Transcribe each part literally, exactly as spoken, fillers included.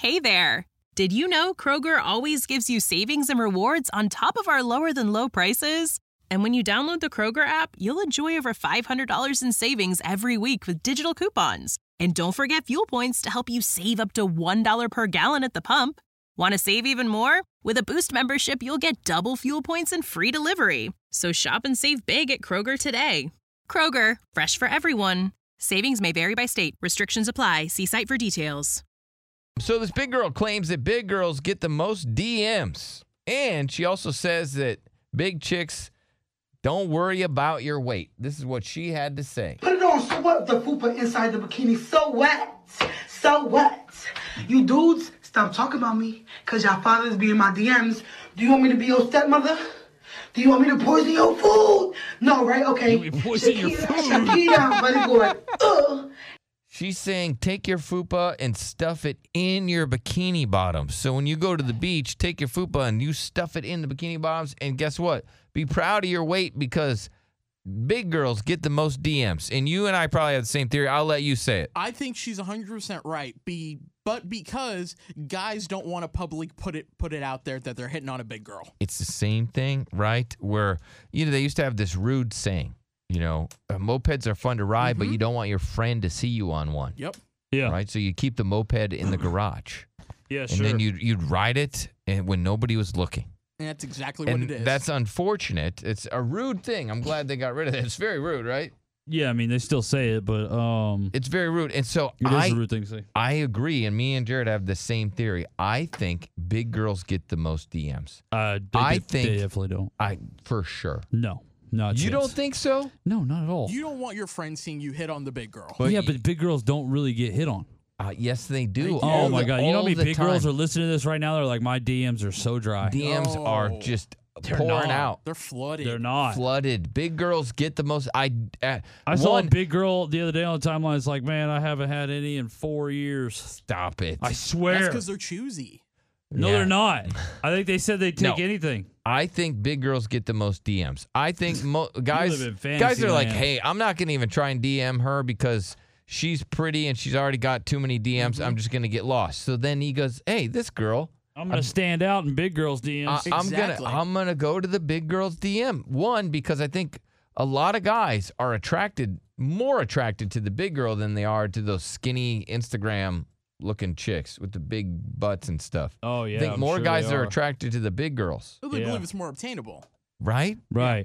Hey there! Did you know Kroger always gives you savings and rewards on top of our lower-than-low prices? And when you download the Kroger app, you'll enjoy over five hundred dollars in savings every week with digital coupons. And don't forget fuel points to help you save up to one dollar per gallon at the pump. Want to save even more? With a Boost membership, you'll get double fuel points and free delivery. So shop and save big at Kroger today. Kroger, fresh for everyone. Savings may vary by state. Restrictions apply. See site for details. So this big girl claims that big girls get the most D Ms. And she also says that big chicks don't worry about your weight. This is what she had to say. Put it on. So what? The fupa inside the bikini. So what? So what? You dudes, stop talking about me. Because your fathers be in my D Ms. Do you want me to be your stepmother? Do you want me to poison your food? No, right? Okay. You poison your food. Shakira, buddy boy. Ugh. She's saying take your fupa and stuff it in your bikini bottoms. So when you go to the beach, take your fupa and you stuff it in the bikini bottoms. And guess what? Be proud of your weight because big girls get the most D Ms. And you and I probably have the same theory. I'll let you say it. I think she's one hundred percent right. Be But because guys don't want to publicly put it put it out there that they're hitting on a big girl. It's the same thing, right? Where, you know, they used to have this rude saying, you know, uh, mopeds are fun to ride, mm-hmm. but you don't want your friend to see you on one. Yep. Yeah. Right? So you keep the moped in the garage. Yeah, and sure. then you'd, you'd ride it and when nobody was looking. And that's exactly and what it is. That's unfortunate. It's a rude thing. I'm glad they got rid of it. It's very rude, right? Yeah, I mean, they still say it, but um, it's very rude. And so it I, is a rude thing to say. I agree, and me and Jared have the same theory. I think big girls get the most D Ms. Uh, they, I they, think they definitely don't. I for sure. No, not you chance. don't think so? No, not at all. You don't want your friends seeing you hit on the big girl. But yeah, but big girls don't really get hit on. Uh, yes, they do. They do. Oh my the, god! You know how many big time. girls are listening to this right now? They're like, my D Ms are so dry. D Ms No. are just They're pouring not. out. They're flooded. They're not. Flooded. Big girls get the most. I uh, I saw one, a big girl the other day on the timeline. It's like, man, I haven't had any in four years. Stop it. I swear. That's because they're choosy. No, Yeah. they're not. I think they said they'd take No. anything. I think big girls get the most D Ms. I think mo- guys live in fantasy guys are like, land. hey, I'm not going to even try and D M her because she's pretty and she's already got too many D Ms. Mm-hmm. I'm just going to get lost. So then he goes, hey, this girl. I'm going to stand out in big girls' D Ms. I, I'm Exactly. gonna I'm gonna go to the big girls D M. One, because I think a lot of guys are attracted, more attracted to the big girl than they are to those skinny Instagram looking chicks with the big butts and stuff. oh, yeah. I think I'm more sure guys they are are attracted to the big girls, Well, they Yeah. believe it's more obtainable. right? Right.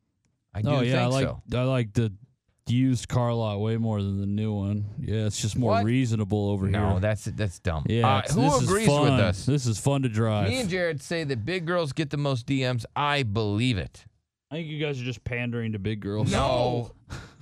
I do Oh, yeah. I think like, so. I like the used car lot way more than the new one. Yeah, it's just more What? reasonable over No, here. that's that's dumb. Yeah, Uh, it's- who this is agrees fun. with us? This is fun to drive. Me and Jared say that big girls get the most D Ms. I believe it. I think you guys are just pandering to big girls. No,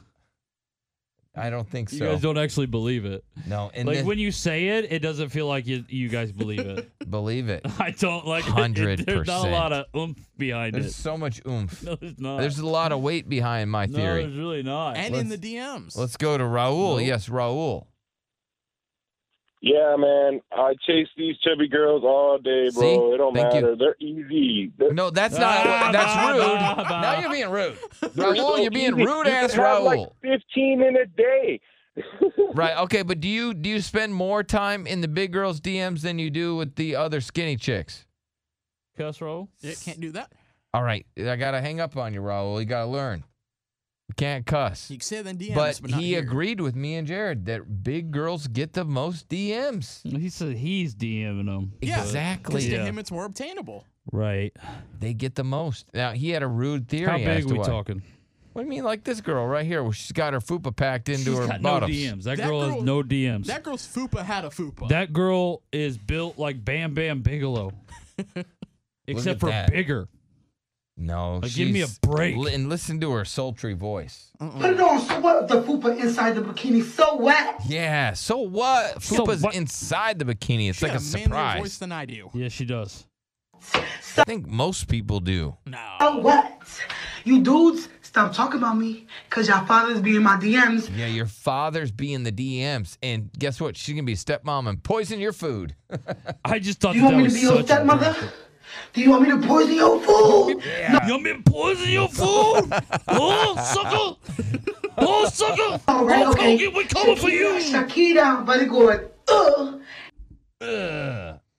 I don't think You so. guys don't actually believe it. no, and Like this- when you say it, it doesn't feel like you you guys believe it. believe it. I don't like it. Hundred There's not a percent. lot of oomph behind There's it. so much oomph. No, there's not. There's a lot of weight behind my no, theory. there's really not. And Let's- in the D Ms. Let's go to Raul. Nope. Yes, Raul. Yeah, man. I chase these chubby girls all day, bro. See? It don't Thank you. matter. They're easy. They're, No, that's Ah, not. bah, That's rude. bah, bah. Now you're being rude. they're Raul, so you're being easy. rude You ass can have, Raul. like fifteen in a day. Right. Okay, but do you do you spend more time in the big girls' D Ms than you do with the other skinny chicks? Cuss roll? Yeah, can't do that. All right, I gotta hang up on you, Raul. You gotta learn. You can't cuss. You can say that in D Ms, But, but, not he here. agreed with me and Jared that big girls get the most D Ms. He said he's DMing them. Yeah, Exactly. Because to Yeah. him, it's more obtainable. Right. They get the most. Now he had a rude theory. How as big to are we why. talking? What do you mean, like this girl right here, where she's got her fupa packed into She's her got bottoms? no D Ms. That, That girl, girl- has no D Ms. That girl's fupa had a fupa. That girl is built like Bam Bam Bigelow. Except at for that. bigger. No, Like, give me a she's- break. li- And listen to her sultry voice. Put it on. So what? The fupa inside the bikini. So what? Yeah. So what? So Fupa's what? inside the bikini. It's She like got a manlier surprise. voice than I do. Yeah, she does. I think most people do. No. So what? You dudes, stop talking about me. Because your fathers be in my D Ms. Yeah, your father's be in the D Ms, and guess what? She's gonna be a stepmom and poison your food. I just thought Do you that, want that me to was be your such a stepmother? drastic- Do you want me to poison your food? Yeah. You want me to poison your food? Oh, sucker! Oh, sucker! All right, oh, okay. Kogan, we're coming for you! Shakira, very good. Ugh. Ugh.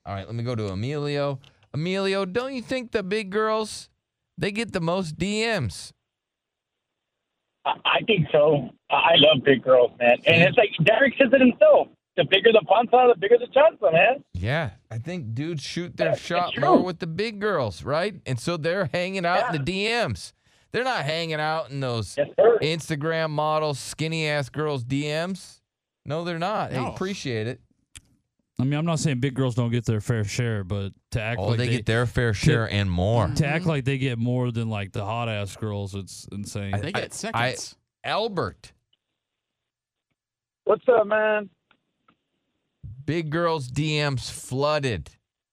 All right, let me go to Emilio. Emilio, don't you think the big girls, they get the most D Ms? I, I think so. I love big girls, man. And it's like Derek says it himself. The bigger the panza, the bigger the chanza, man. Yeah, I think dudes shoot their Yeah, shot it's true. more with the big girls, right? And so they're hanging out in Yeah. the D Ms. They're not hanging out in those Yes, sir. Instagram models, skinny-ass girls' D Ms. No, they're not. Hey, No. appreciate it. I mean, I'm not saying big girls don't get their fair share, but to act Oh, like they, get their fair share and more. to act like they get more than like the hot ass girls, it's insane. They get seconds. Albert, What's up, man? big girls' D Ms flooded.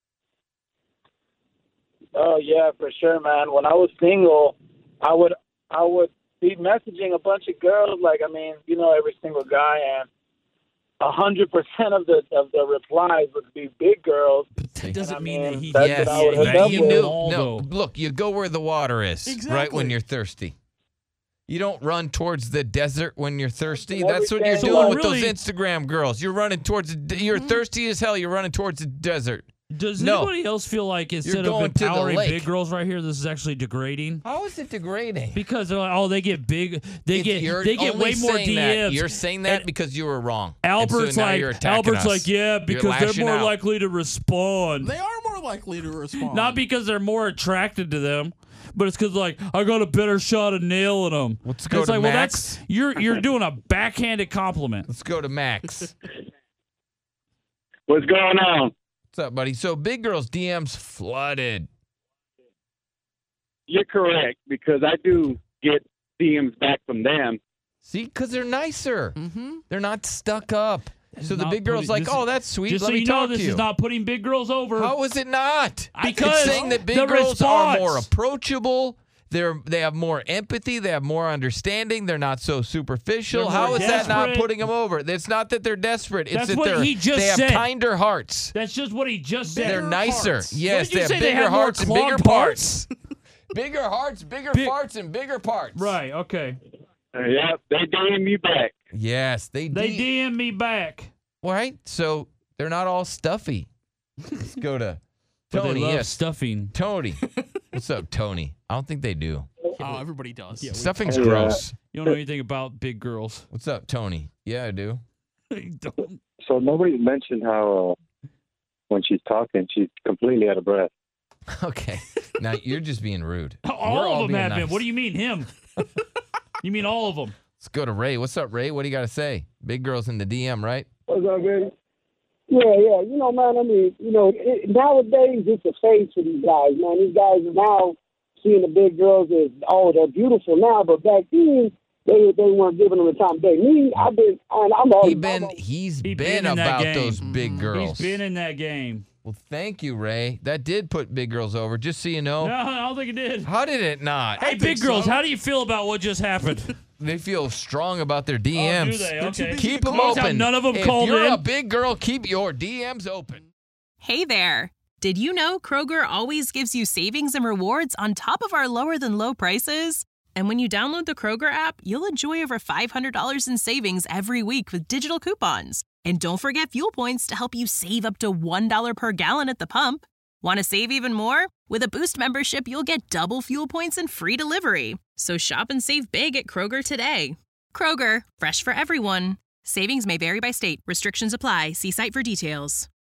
Oh yeah, for sure, man. When I was single, I would I would be messaging a bunch of girls, like I mean, you know, every single guy, and a hundred percent of the of the replies would be big girls. that doesn't I mean that mean, he that's Yes, what I would hook that up you with. knew. All No, though. look, you go where the water is, right Exactly. when you're thirsty. You don't run towards the desert when you're thirsty. Every That's what you're day. doing So with really- those Instagram girls. You're running towards. The, you're thirsty as hell. You're running towards the desert. Does No. anybody else feel like instead of going to the empowering lake. big girls right here, this is actually degrading? How is it degrading? Because they're like, oh, they get big, they It's- get you're they get only way more saying D that. Ms. You're saying that And because you were wrong. And Albert's so now like you're attacking Albert's us. like yeah, You're because they're lashing more out. likely to respond. They are more likely to respond. Not because they're more attracted to them, but it's because like I got a better shot of nailing them. Let's go it's to like, Max. well, that's you're you're doing a backhanded compliment. Let's go to Max. What's going on? What's up, buddy? So big girls' D Ms flooded. You're correct, because I do get D Ms back from them. See, because they're nicer. Mm-hmm. They're not stuck up. So the not big girl's putting- like, this- oh, that's sweet. Just Let so me you know, talk this to you. is not putting big girls over. How is it not? Because it's saying that big the girls are more response. approachable. They're they have more empathy. They have more understanding. They're not so superficial. They're How more is that not desperate. putting them over? It's not that they're desperate. It's That's that what they're he just they have said. kinder hearts. That's just what he just said. They're nicer. hearts. Yes, What did you they have say? bigger They have more hearts and bigger clogged parts. Bigger hearts, bigger Big- farts, and bigger parts. Right. Okay. Uh, yep, they D M me back. Yes, they They do. D M me back. Right? So they're not all stuffy. Let's go to But Tony. they love Yes, stuffing. Tony. What's up, Tony? I don't think they do. Oh, everybody does. Stuffing's Yeah. gross. You don't know anything about big girls. What's up, Tony? Yeah, I do. You don't. So nobody's mentioned how uh, when she's talking, she's completely out of breath. Okay. Now you're just being rude. All, We're of them being have been. nice. What do you mean him? You mean all of them? Let's go to Ray. What's up, Ray? What do you got to say? Big girls in the D M, right? What's up, baby? Yeah, yeah. You know, man, I mean, you know, it, nowadays it's a phase for these guys, man. These guys are now seeing the big girls as, oh, they're beautiful now, but back then, they they weren't giving them the time of day. Me, I've been, and I'm always, He been I'm, he's He been, been in that about game. those big girls. He's been in that game. Well, thank you, Ray. That did put big girls over. Just so you know. No, I don't think it did. How did it not? Hey, big girls, how do you feel about what just happened? They feel strong about their D Oh, Ms. do they? Okay. Keep them Notice how open. none of them if called you're in. a big girl, keep your D Ms open. Hey there! Did you know Kroger always gives you savings and rewards on top of our lower than low prices? And when you download the Kroger app, you'll enjoy over five hundred dollars in savings every week with digital coupons. And don't forget fuel points to help you save up to one dollar per gallon at the pump. Want to save even more? With a Boost membership, you'll get double fuel points and free delivery. So shop and save big at Kroger today. Kroger, fresh for everyone. Savings may vary by state. Restrictions apply. See site for details.